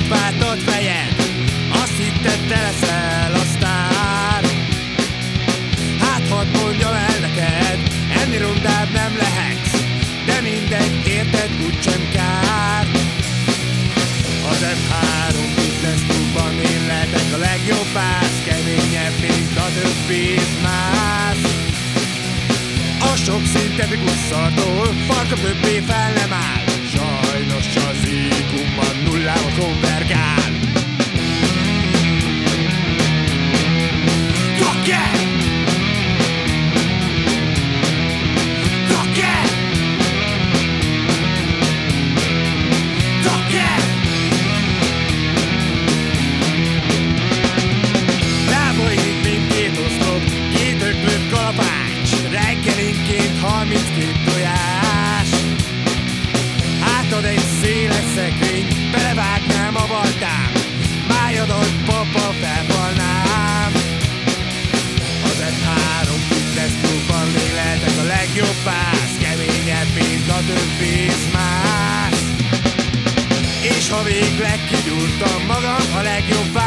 váltott fejed, azt hitted te leszel a sztár. Hát hadd mondjam el neked, ennél rondább nem lehetsz, de mindegy, érted, úgysem kár. Az F3 Fitness Klubban én lehetek a legjobb pász, keményebb, mint a többi mász. A sok szintetikus szartól farka többé fel nem áll, sajnos az IQ-ban nullába konvergál. Rocker! Rocker! Rocker! Lábaid mindkét oszlop, két öklött kalapács, reggelinként 32 tojás. Hátad egy széles szekrény, belevágnám a baltám, májadat papa felfalnám. Az F3 Fitness Klubban még lehetek a legjobb pász, keményebb, mint a többi mász. És ha végleg kigyúrtam magam, a legjobb pász,